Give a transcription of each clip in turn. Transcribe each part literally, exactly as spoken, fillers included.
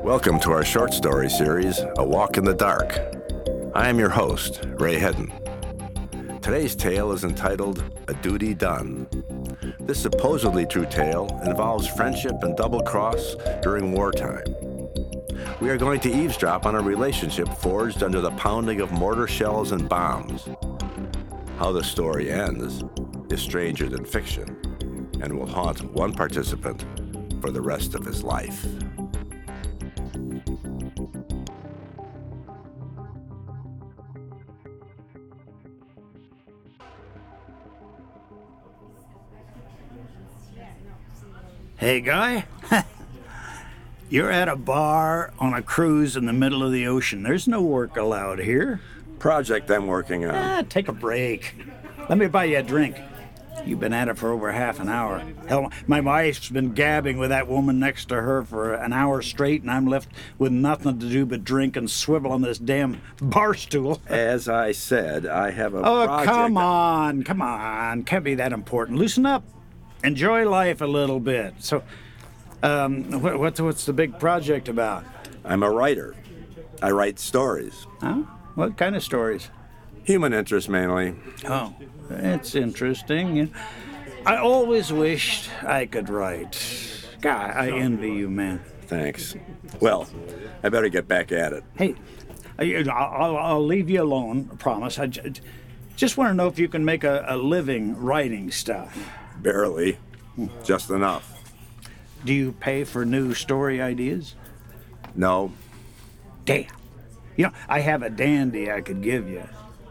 Welcome to our short story series, A Walk in the Dark. I am your host, Ray Hedden. Today's tale is entitled A Duty Done. This supposedly true tale involves friendship and double cross during wartime. We are going to eavesdrop on a relationship forged under the pounding of mortar shells and bombs. How the story ends is stranger than fiction and will haunt one participant for the rest of his life. Hey, guy. You're at a bar on a cruise in the middle of the ocean. There's no work allowed here. Project I'm working on. Ah, take a break. Let me buy you a drink. You've been at it for over half an hour. Hell, my wife's been gabbing with that woman next to her for an hour straight, and I'm left with nothing to do but drink and swivel on this damn bar stool. As I said, I have a Oh, project... come on, come on. Can't be that important. Loosen up. Enjoy life a little bit. So, um, what, what's, what's the big project about? I'm a writer. I write stories. Huh? What kind of stories? Human interest, mainly. Oh, it's interesting. I always wished I could write. God, I envy you, man. Thanks. Well, I better get back at it. Hey, I- I'll, I'll leave you alone, I promise. I j- just want to know if you can make a, a living writing stuff. Barely. Just enough. Do you pay for new story ideas? No. Damn. You know, I have a dandy I could give you.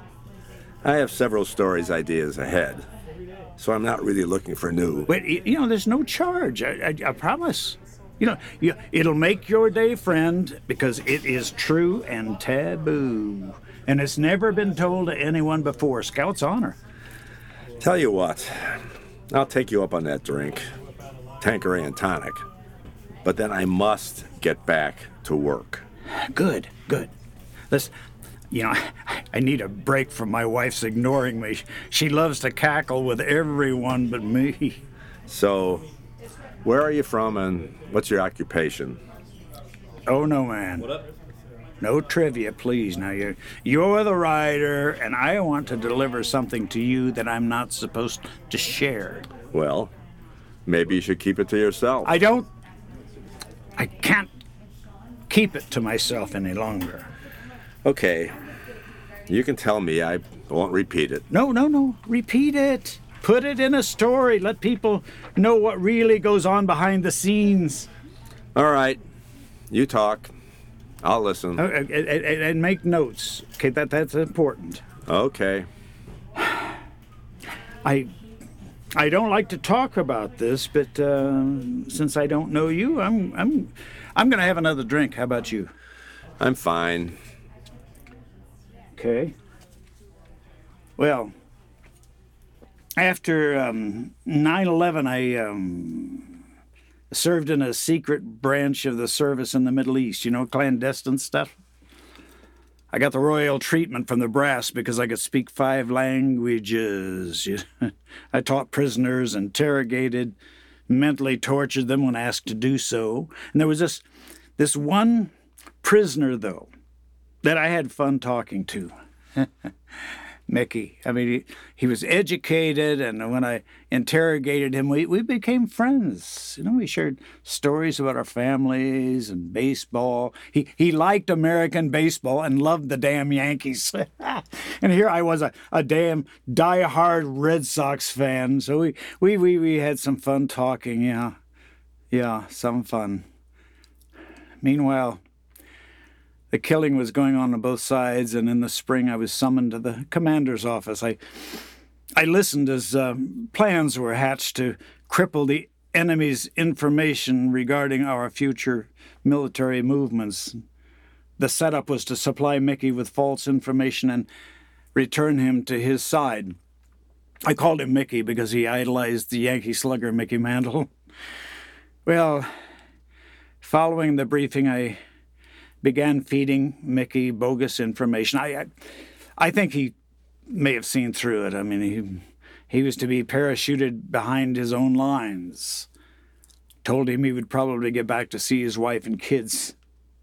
I have several stories ideas ahead, so I'm not really looking for new. But, y- you know, there's no charge. I, I, I promise. You know, you, it'll make your day, friend, because it is true and taboo. And it's never been told to anyone before. Scout's honor. Tell you what, I'll take you up on that drink. Tanqueray and tonic. But then I must get back to work. Good, good. Listen, you know, I need a break from my wife's ignoring me. She loves to cackle with everyone but me. So, where are you from and what's your occupation? Oh, no, man. What up? No trivia, please. Now, you're, you're the writer, and I want to deliver something to you that I'm not supposed to share. Well, maybe you should keep it to yourself. I don't... I can't keep it to myself any longer. Okay. You can tell me. I won't repeat it. No, no, no. Repeat it. Put it in a story. Let people know what really goes on behind the scenes. All right. You talk. I'll listen. Uh, and, and, and make notes. Okay, that that's important. Okay. I I don't like to talk about this, but uh, since I don't know you, I'm I'm I'm gonna have another drink. How about you? I'm fine. Okay. Well, after um, nine eleven, I um, served in a secret branch of the service in the Middle East, you know, clandestine stuff. I got the royal treatment from the brass because I could speak five languages. I taught prisoners, interrogated, mentally tortured them when asked to do so. And there was this, this one prisoner, though, that I had fun talking to. Mickey. I mean, he, he was educated, and when I interrogated him, we, we became friends. You know, we shared stories about our families and baseball. He he liked American baseball and loved the damn Yankees. And here I was, a, a damn die-hard Red Sox fan. So we, we, we, we had some fun talking, yeah. Yeah, some fun. Meanwhile, the killing was going on on both sides, and in the spring I was summoned to the commander's office. I I listened as um, plans were hatched to cripple the enemy's information regarding our future military movements. The setup was to supply Mickey with false information and return him to his side. I called him Mickey because he idolized the Yankee slugger Mickey Mantle. Well, following the briefing, I began feeding Mickey bogus information. I, I, I think he may have seen through it. I mean, he, he was to be parachuted behind his own lines. Told him he would probably get back to see his wife and kids.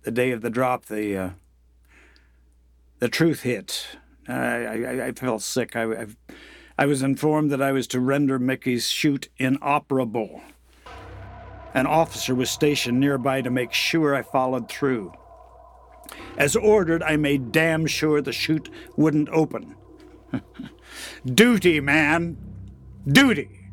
the day of the drop, the uh, the truth hit. I, I, I felt sick. I, I, I was informed that I was to render Mickey's chute inoperable. An officer was stationed nearby to make sure I followed through. As ordered, I made damn sure the chute wouldn't open. Duty, man. Duty.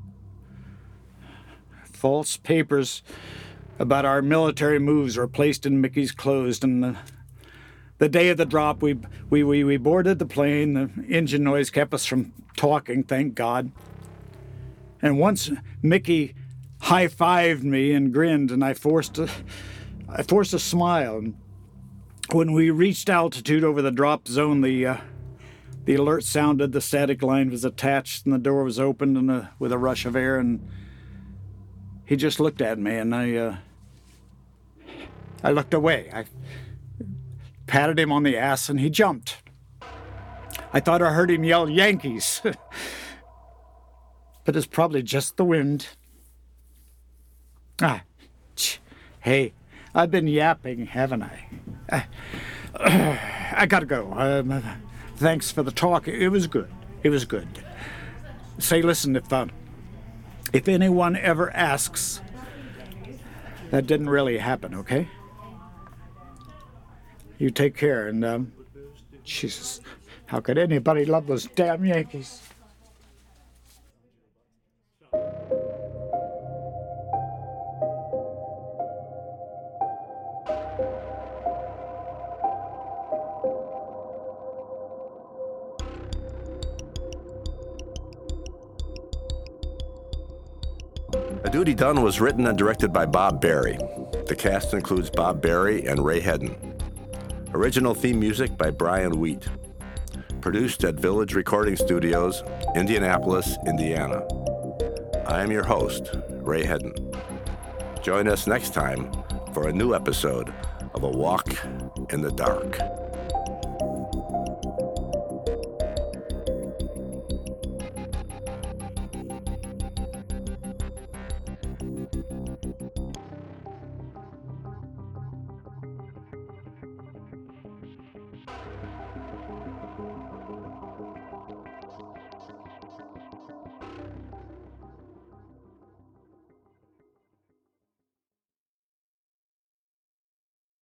False papers about our military moves were placed in Mickey's clothes, and the, the day of the drop, we, we, we, we boarded the plane. The engine noise kept us from talking, thank God. And once Mickey high-fived me and grinned, and I forced a, I forced a smile. And when we reached altitude over the drop zone, the uh, the alert sounded, the static line was attached, and the door was opened and a, with a rush of air, and he just looked at me, and I uh, I looked away. I patted him on the ass, and he jumped. I thought I heard him yell, "Yankees!" But it's probably just the wind. Ah, hey, I've been yapping, haven't I? I, uh, I gotta go. Um, thanks for the talk. It was good. It was good. Say, listen, if uh, if anyone ever asks, that didn't really happen, okay? You take care, and um, Jesus, how could anybody love those damn Yankees? A Duty Done was written and directed by Bob Barry. The cast includes Bob Barry and Ray Hedden. Original theme music by Brian Wheat. Produced at Village Recording Studios, Indianapolis, Indiana. I am your host, Ray Hedden. Join us next time for a new episode of A Walk in the Dark.